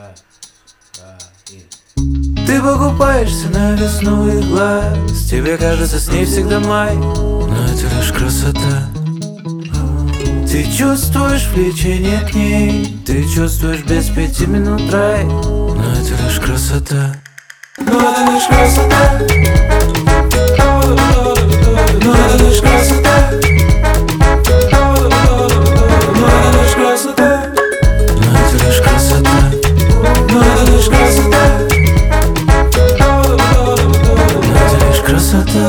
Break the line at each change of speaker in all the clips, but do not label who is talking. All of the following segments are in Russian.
Ты покупаешься на весну и глаз. Тебе кажется, с ней всегда май, но это лишь красота. Ты чувствуешь влечение к ней, ты чувствуешь без 5 минут рай, но это лишь красота. Но это лишь красота. Но это лишь красота. Но это лишь красота. Но это лишь красота. Но это лишь красота. Но это лишь красота.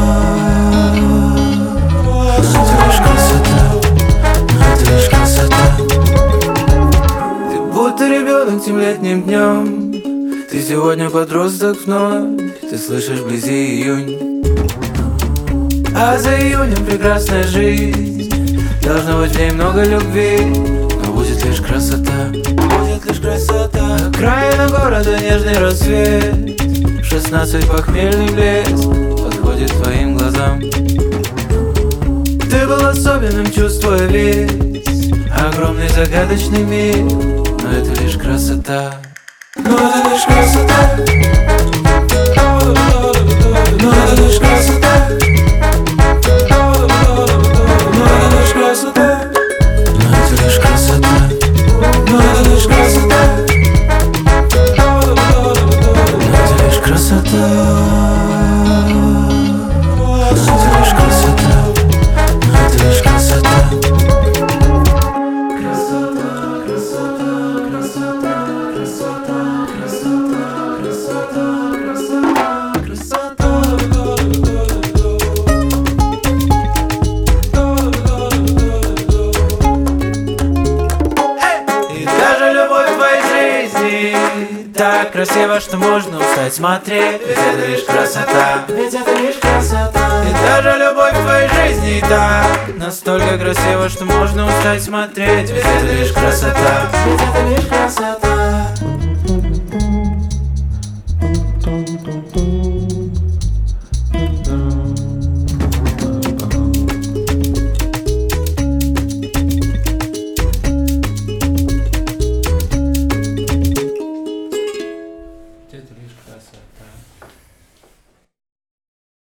Но это лишь красота. Но это лишь красота. Ты будто ребенок тем летним днем. Ты сегодня подросток вновь. Ты слышишь вблизи июнь. А за июнем прекрасная жизнь. Должно быть в ней много любви, но будет лишь красота. Будет лишь красота. Окраина города, нежный рассвет. 16 похмельный блеск подходит твоим глазам. Ты был особенным, чувствуя весь огромный загадочный мир, но это лишь красота. Но это лишь красота. Но это лишь красота. Но это лишь красота. Но это лишь красота. Но это лишь красота. Но это лишь красота. Но это лишь красота. Но это лишь красота. Красота, красота, красота, красота, красота, красота, красота, И даже любовь в твоей жизни так красиво, что можно устать смотреть. Ведь это лишь красота. Ведь это лишь красота. И даже любовь в твоей жизни так настолько красиво, что можно устать смотреть. Ведь это лишь красота. Ведь это лишь красота.